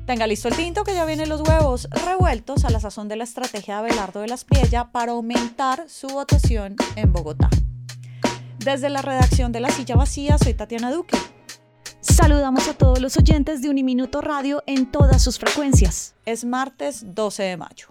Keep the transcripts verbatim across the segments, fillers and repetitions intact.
Tenga listo el tinto que ya vienen los huevos revueltos a la sazón de la estrategia de Abelardo de la Espriella para aumentar su votación en Bogotá. Desde la redacción de La Silla Vacía, soy Tatiana Duque. Saludamos a todos los oyentes de Uniminuto Radio en todas sus frecuencias. Es martes doce de mayo.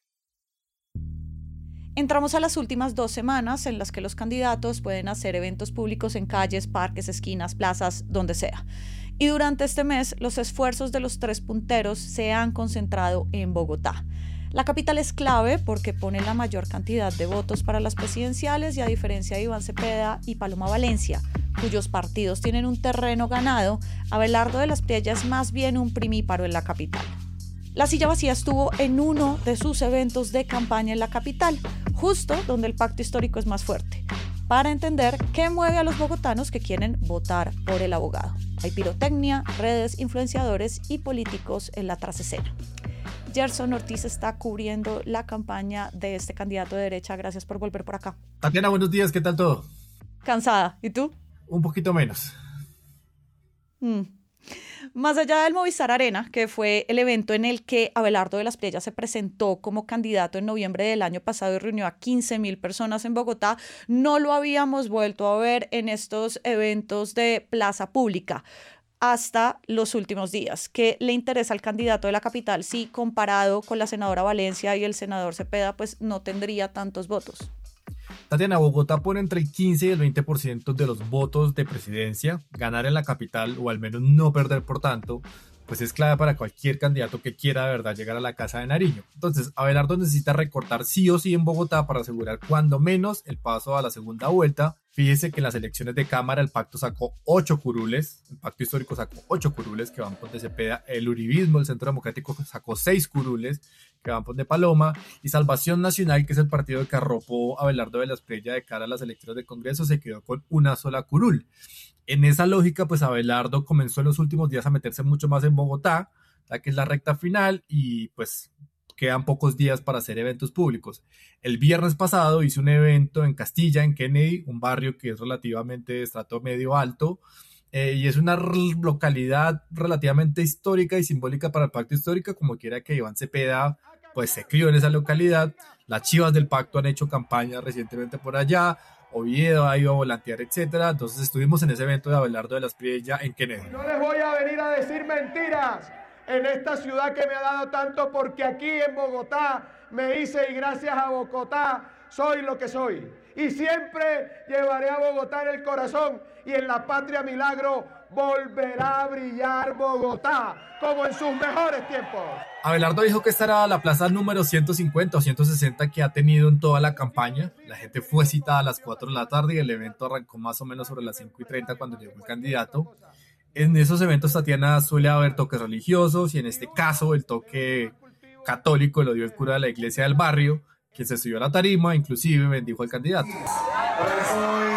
Entramos a las últimas dos semanas en las que los candidatos pueden hacer eventos públicos en calles, parques, esquinas, plazas, donde sea. Y durante este mes, los esfuerzos de los tres punteros se han concentrado en Bogotá. La capital es clave porque pone la mayor cantidad de votos para las presidenciales y a diferencia de Iván Cepeda y Paloma Valencia, cuyos partidos tienen un terreno ganado, Abelardo de la Espriella es más bien un primíparo en la capital. La Silla Vacía estuvo en uno de sus eventos de campaña en la capital, justo donde el pacto histórico es más fuerte, para entender qué mueve a los bogotanos que quieren votar por el abogado. Hay pirotecnia, redes, influenciadores y políticos en la trasescena. Gerson Ortiz está cubriendo la campaña de este candidato de derecha. Gracias por volver por acá. Tatiana, buenos días, ¿qué tal todo? Cansada, ¿y tú? Un poquito menos. Mm. Más allá del Movistar Arena, que fue el evento en el que Abelardo de la Espriella se presentó como candidato en noviembre del año pasado y reunió a quince mil personas en Bogotá, no lo habíamos vuelto a ver en estos eventos de plaza pública hasta los últimos días. ¿Qué le interesa al candidato de la capital si comparado con la senadora Valencia y el senador Cepeda, pues no tendría tantos votos? Tatiana, Bogotá pone entre el quince y el veinte por ciento de los votos de presidencia. Ganar en la capital, o al menos no perder por tanto, pues es clave para cualquier candidato que quiera de verdad llegar a la Casa de Nariño. Entonces, Abelardo necesita recortar sí o sí en Bogotá para asegurar cuando menos el paso a la segunda vuelta. Fíjese que en las elecciones de Cámara el pacto sacó ocho curules, el pacto histórico sacó ocho curules que van por de Cepeda, el uribismo, el Centro Democrático sacó seis curules que van por de Paloma, y Salvación Nacional, que es el partido que arropó a Abelardo de la Espriella de cara a las elecciones de Congreso, se quedó con una sola curul. En esa lógica, pues Abelardo comenzó en los últimos días a meterse mucho más en Bogotá, la que es la recta final, y pues quedan pocos días para hacer eventos públicos. El viernes pasado hice un evento en Castilla, en Kennedy, un barrio que es relativamente de estrato medio alto, eh, y es una r- localidad relativamente histórica y simbólica para el pacto histórico, como quiera que Iván Cepeda pues se crió en esa localidad. Las chivas del pacto han hecho campaña recientemente por allá, Oviedo ha ido a volantear, etcétera. Entonces estuvimos en ese evento de Abelardo de la Espriella en Kennedy. No les voy a venir a decir mentiras en esta ciudad que me ha dado tanto, porque aquí en Bogotá me hice y gracias a Bogotá soy lo que soy. Y siempre llevaré a Bogotá en el corazón, y en la patria milagro volverá a brillar Bogotá como en sus mejores tiempos. Abelardo dijo que esta era la plaza número ciento cincuenta o ciento sesenta que ha tenido en toda la campaña. La gente fue citada a las cuatro de la tarde y el evento arrancó más o menos sobre las cinco y treinta cuando llegó el candidato. En esos eventos, Tatiana, suele haber toques religiosos, y en este caso el toque católico lo dio el cura de la iglesia del barrio, quien se subió a la tarima, inclusive bendijo al candidato. Por eso hoy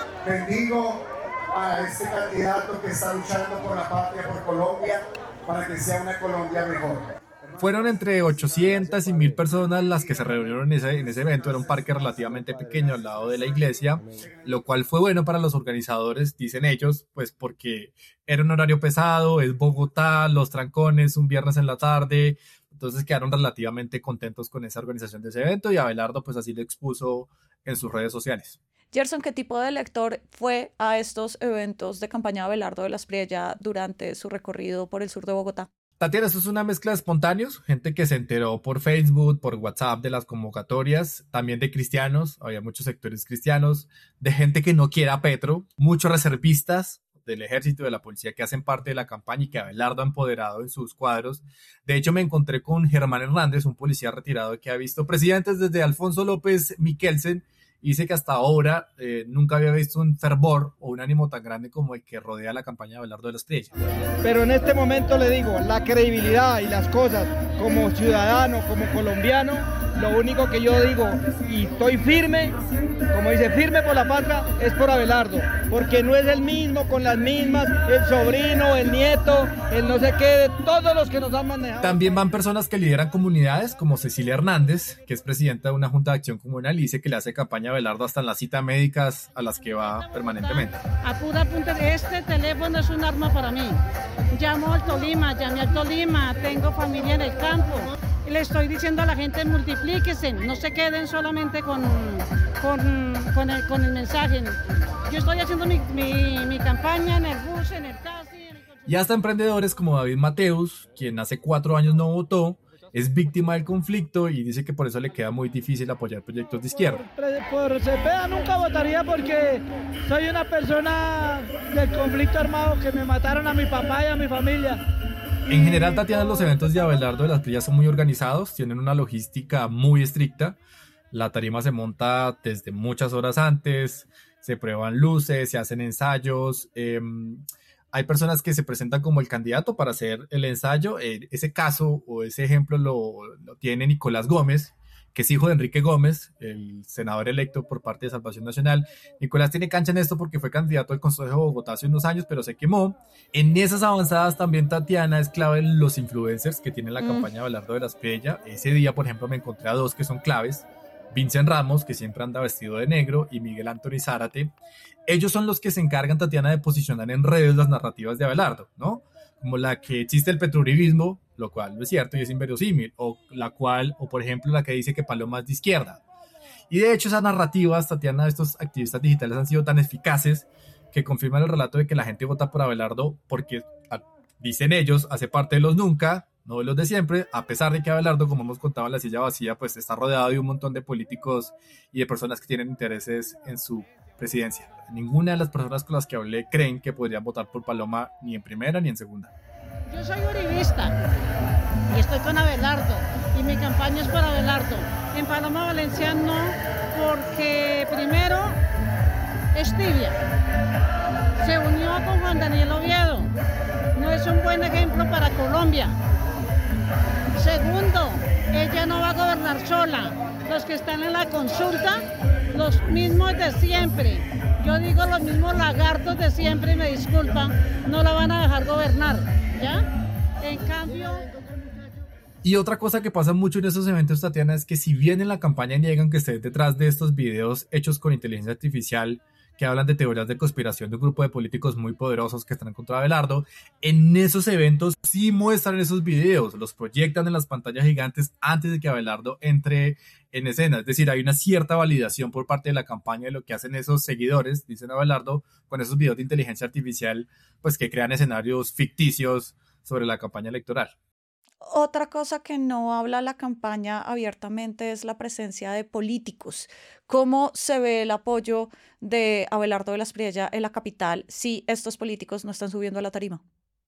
bendigo a este candidato que está luchando por la patria, por Colombia, para que sea una Colombia mejor. Fueron entre ochocientas y mil personas las que se reunieron en ese, en ese evento. Era un parque relativamente pequeño al lado de la iglesia, lo cual fue bueno para los organizadores, dicen ellos, pues porque era un horario pesado, es Bogotá, los trancones, un viernes en la tarde. Entonces quedaron relativamente contentos con esa organización de ese evento, y Abelardo pues así lo expuso en sus redes sociales. Gerson, ¿qué tipo de elector fue a estos eventos de campaña de Abelardo de la Espriella durante su recorrido por el sur de Bogotá? Tatiana, esto es una mezcla de espontáneos, gente que se enteró por Facebook, por WhatsApp de las convocatorias, también de cristianos, había muchos sectores cristianos, de gente que no quiere a Petro, muchos reservistas del ejército y de la policía que hacen parte de la campaña y que Abelardo ha empoderado en sus cuadros. De hecho, me encontré con Germán Hernández, un policía retirado que ha visto presidentes desde Alfonso López Miquelsen, y dice que hasta ahora eh, nunca había visto un fervor o un ánimo tan grande como el que rodea la campaña de Abelardo de la Espriella. Pero en este momento le digo, la credibilidad y las cosas como ciudadano, como colombiano, lo único que yo digo, y estoy firme, como dice, firme por la patria, es por Abelardo, porque no es el mismo, con las mismas, el sobrino, el nieto, el no sé qué, de todos los que nos han manejado. También van personas que lideran comunidades, como Cecilia Hernández, que es presidenta de una junta de acción comunal y dice que le hace campaña acompaña a Abelardo hasta en las citas médicas a las que va permanentemente. A pura punta, este teléfono es un arma para mí. Llamo al Tolima, llamé al Tolima, tengo familia en el campo. Le estoy diciendo a la gente, multiplíquense, no se queden solamente con, con, con, el, con el mensaje. Yo estoy haciendo mi, mi, mi campaña en el bus, en el taxi. En el... Y hasta emprendedores como David Mateus, quien hace cuatro años no votó, es víctima del conflicto y dice que por eso le queda muy difícil apoyar proyectos de izquierda. Por, por Cepeda nunca votaría porque soy una persona del conflicto armado, que me mataron a mi papá y a mi familia. En general, Tatiana, los eventos de Abelardo de las Prillas son muy organizados, tienen una logística muy estricta. La tarima se monta desde muchas horas antes, se prueban luces, se hacen ensayos. Eh, Hay personas que se presentan como el candidato para hacer el ensayo. Eh, ese caso o ese ejemplo lo, lo tiene Nicolás Gómez, que es hijo de Enrique Gómez, el senador electo por parte de Salvación Nacional. Nicolás tiene cancha en esto porque fue candidato al Consejo de Bogotá hace unos años, pero se quemó. En esas avanzadas también, Tatiana, es clave los influencers que tiene la mm. campaña de Abelardo de la Espriella. Ese día, por ejemplo, me encontré a dos que son claves. Vincent Ramos, que siempre anda vestido de negro, y Miguel Anthony Zárate. Ellos son los que se encargan, Tatiana, de posicionar en redes las narrativas de Abelardo, ¿no? Como la que existe el petrouribismo, lo cual no es cierto y es inverosímil, o la cual, o por ejemplo, la que dice que Paloma es de izquierda. Y de hecho, esas narrativas, Tatiana, de estos activistas digitales han sido tan eficaces que confirman el relato de que la gente vota por Abelardo porque, dicen ellos, hace parte de los nunca, no de los de siempre, a pesar de que Abelardo, como hemos contado en La Silla Vacía, pues está rodeado de un montón de políticos y de personas que tienen intereses en su presidencia. Ninguna de las personas con las que hablé creen que podrían votar por Paloma ni en primera ni en segunda. Yo soy uribista y estoy con Abelardo y mi campaña es para Abelardo. En Paloma Valencia no, porque primero es tibia. Se unió con Juan Daniel Oviedo. No es un buen ejemplo para Colombia. Segundo, ella no va a gobernar sola. Los que están en la consulta, los mismos de siempre. Yo digo los mismos lagartos de siempre, y me disculpan, no la van a dejar gobernar, ¿ya? En cambio... Y otra cosa que pasa mucho en estos eventos, Tatiana, es que si bien en la campaña niegan que esté detrás de estos videos hechos con inteligencia artificial, que hablan de teorías de conspiración de un grupo de políticos muy poderosos que están contra Abelardo, en esos eventos sí muestran esos videos, los proyectan en las pantallas gigantes antes de que Abelardo entre en escena. Es decir, hay una cierta validación por parte de la campaña de lo que hacen esos seguidores, dicen Abelardo, con esos videos de inteligencia artificial, pues que crean escenarios ficticios sobre la campaña electoral. Otra cosa que no habla la campaña abiertamente es la presencia de políticos. ¿Cómo se ve el apoyo de Abelardo de la Espriella en la capital si estos políticos no están subiendo a la tarima?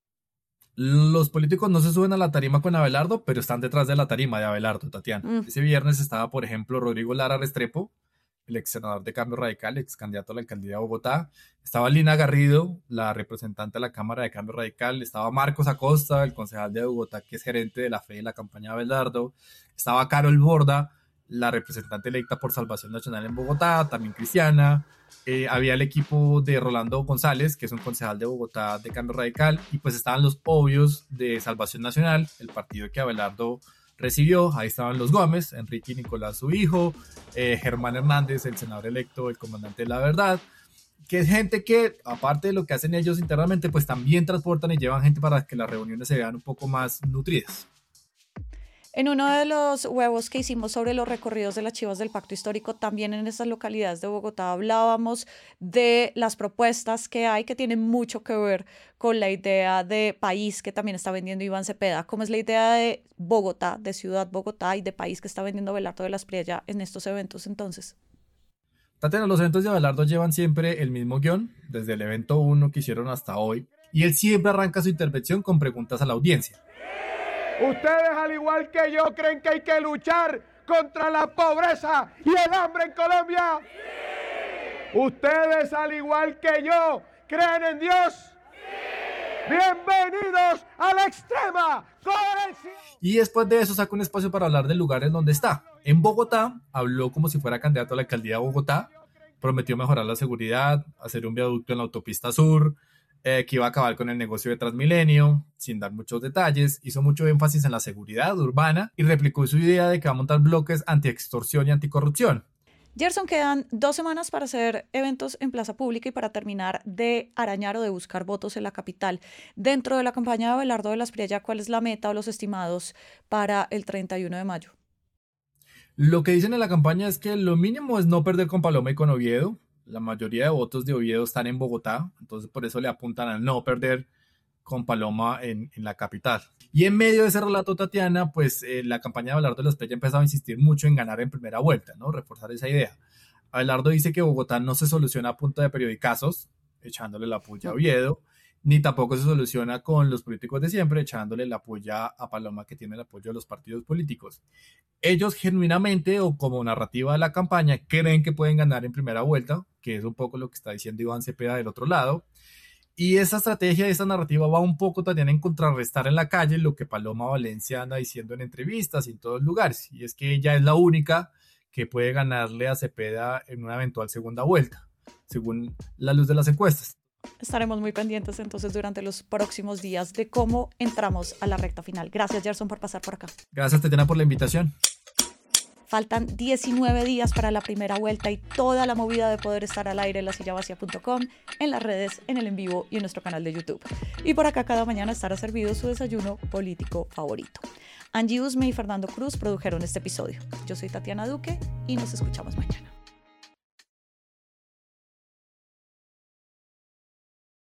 Los políticos no se suben a la tarima con Abelardo, pero están detrás de la tarima de Abelardo, Tatiana. Mm. Ese viernes estaba, por ejemplo, Rodrigo Lara Restrepo, el ex senador de Cambio Radical, ex candidato a la alcaldía de Bogotá. Estaba Lina Garrido, la representante de la Cámara de Cambio Radical. Estaba Marcos Acosta, el concejal de Bogotá, que es gerente de la F E de la campaña de Abelardo. Estaba Carol Borda, la representante electa por Salvación Nacional en Bogotá, también cristiana. Eh, había el equipo de Rolando González, que es un concejal de Bogotá de Cambio Radical. Y pues estaban los obvios de Salvación Nacional, el partido que Abelardo recibió. Ahí estaban los Gómez, Enrique y Nicolás, su hijo, eh, Germán Hernández, el senador electo, el comandante de la verdad, que es gente que, aparte de lo que hacen ellos internamente, pues también transportan y llevan gente para que las reuniones se vean un poco más nutridas. En uno de los huevos que hicimos sobre los recorridos de las Chivas del Pacto Histórico, también en estas localidades de Bogotá hablábamos de las propuestas que hay que tienen mucho que ver con la idea de país que también está vendiendo Iván Cepeda. ¿Cómo es la idea de Bogotá, de Ciudad Bogotá y de país que está vendiendo Abelardo de la Espriella en estos eventos entonces? Tatiana, los eventos de Abelardo llevan siempre el mismo guión, desde el evento uno que hicieron hasta hoy, y él siempre arranca su intervención con preguntas a la audiencia. Ustedes, al igual que yo, creen que hay que luchar contra la pobreza y el hambre en Colombia. Sí. Ustedes, al igual que yo, creen en Dios. Sí. Bienvenidos a la extrema coherencia. Y después de eso saca un espacio para hablar del lugar en donde está. En Bogotá habló como si fuera candidato a la alcaldía de Bogotá. Prometió mejorar la seguridad, hacer un viaducto en la autopista sur, Eh, que iba a acabar con el negocio de Transmilenio, sin dar muchos detalles. Hizo mucho énfasis en la seguridad urbana y replicó su idea de que va a montar bloques anti-extorsión y anticorrupción. Gerson, quedan dos semanas para hacer eventos en plaza pública y para terminar de arañar o de buscar votos en la capital. Dentro de la campaña de Abelardo de la Espriella, ¿cuál es la meta o los estimados para el treinta y uno de mayo? Lo que dicen en la campaña es que lo mínimo es no perder con Paloma y con Oviedo. La mayoría de votos de Oviedo están en Bogotá, entonces por eso le apuntan a no perder con Paloma en, en la capital. Y en medio de ese relato, Tatiana, pues eh, la campaña de Abelardo de la Espriella ha empezado a insistir mucho en ganar en primera vuelta, ¿no? Reforzar esa idea. Abelardo dice que Bogotá no se soluciona a punta de periodicazos, echándole la puya a Oviedo, ni tampoco se soluciona con los políticos de siempre, echándole la puya a Paloma, que tiene el apoyo de los partidos políticos. Ellos genuinamente, o como narrativa de la campaña, creen que pueden ganar en primera vuelta, que es un poco lo que está diciendo Iván Cepeda del otro lado. Y esa estrategia y esa narrativa va un poco también en contrarrestar en la calle lo que Paloma Valencia anda diciendo en entrevistas y en todos lugares. Y es que ella es la única que puede ganarle a Cepeda en una eventual segunda vuelta, según la luz de las encuestas. Estaremos muy pendientes entonces durante los próximos días de cómo entramos a la recta final. Gracias, Gerson, por pasar por acá. Gracias, Tatiana, por la invitación. Faltan diecinueve días para la primera vuelta y toda la movida de poder estar al aire en la silla vacía punto com, en las redes, en el en vivo y en nuestro canal de YouTube. Y por acá cada mañana estará servido su desayuno político favorito. Angie Usme y Fernando Cruz produjeron este episodio. Yo soy Tatiana Duque y nos escuchamos mañana.